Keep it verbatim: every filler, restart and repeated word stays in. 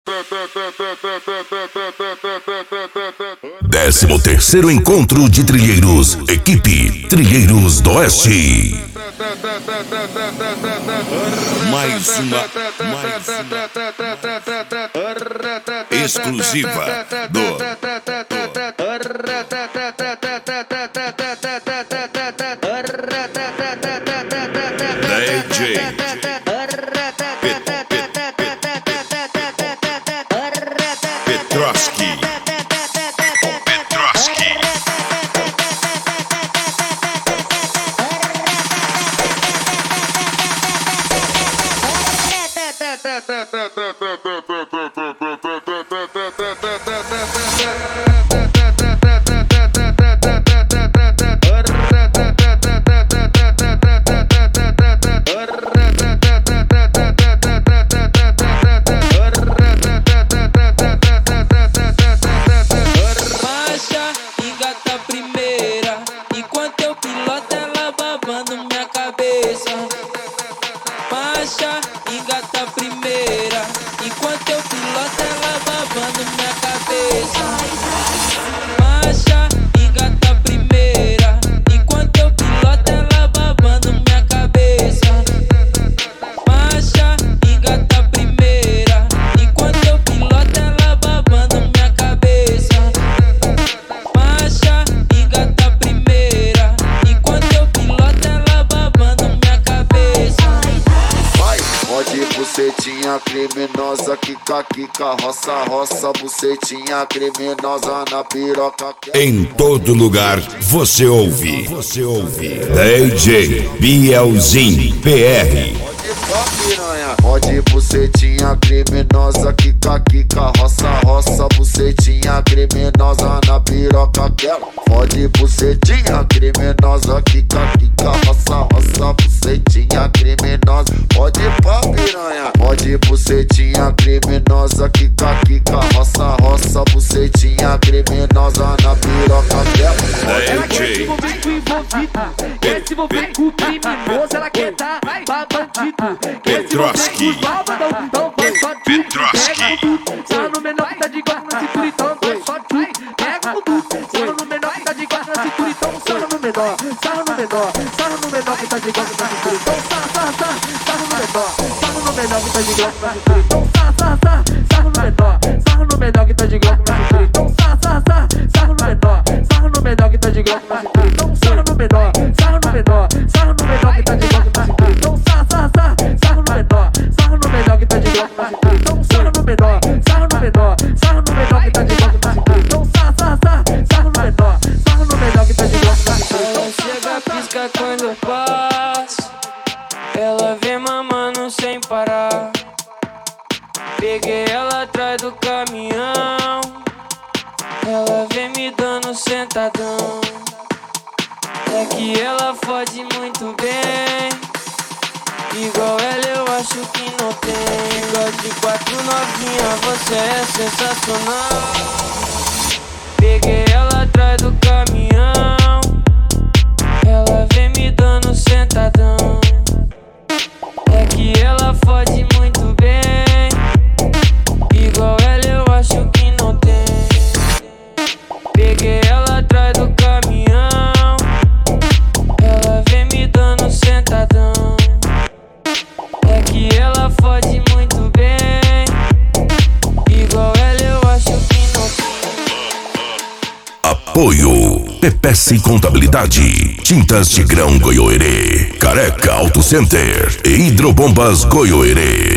Décimo terceiro encontro de trilheiros, equipe Trilheiros do Oeste. Mais uma, mais uma exclusiva do, D J Petroski. Criminosa, quica, quica, roça, roça, bucetinha criminosa na piroca. Em todo lugar você ouve, você ouve D J Bielzinho P R. Pode bucetinha criminosa, quica, quica, roça, roça, bucetinha criminosa na piroca. Pode bucetinha criminosa, quica, quica, roça, roça, bucetinha criminosa. Pode pá, piranha. Pode bucetinha criminosa, quica, quica, roça, roça, bucetinha criminosa na piroca. Ela quer se envolver com envolvido, quer se envolver com criminoso, ela quer dar pra bandido, quer se envolver com os malvadão, então vai só de pega tudo. Só no menor que tá de guarda na cintura, então vai só de pega tudo. Só no menor que tá de guarda na cintura, então sarra no menor, sarra no menor, sarra no menor que tá de guarda na cintura, então sarra, sarra, sarra, sarra no menor, sarra no menor que tá de guarda na cintura, então sarra, sarra, sarra, sarra no menor, sarra no menor que tá de guarda na cintura, então sarra, sarra, sarra, sarra no menor, sarra no menor que tá de guarda na cintura, então sarra no menor, sarra no menor, sarra no menor que tá de guarda na cintura, então sarra, sarra, sarra, sarra no menor, sarra no menor que tá de guarda na cintura, então sarra no menor, sarra no menor, sarra no menor que tá de guarda na cintura, então sarra, sarra, sarra, sarra no menor, sarra no menor que tá de guarda na cintura. Ela chega, pisca quando eu passo, ela vem mamando sem parar. Peguei ela atrás do caminhão, ela vem me dando sentadão. É que ela fode muito bem, igual ela eu acho que não tem. Igual de quatro novinha, você é sensacional. Peguei ela atrás do caminhão, ela vem me dando sentadão. É que ela fode muito bem, igual ela eu acho que não tem. Peguei ela atrás do caminhão, ela vem me dando sentadão. É que ela fode muito bem, igual ela eu acho que não tem. Apoio P P S Contabilidade, Tintas Tigrão Goiôerê, Careca Auto Center e Hidrobombas Goiôerê.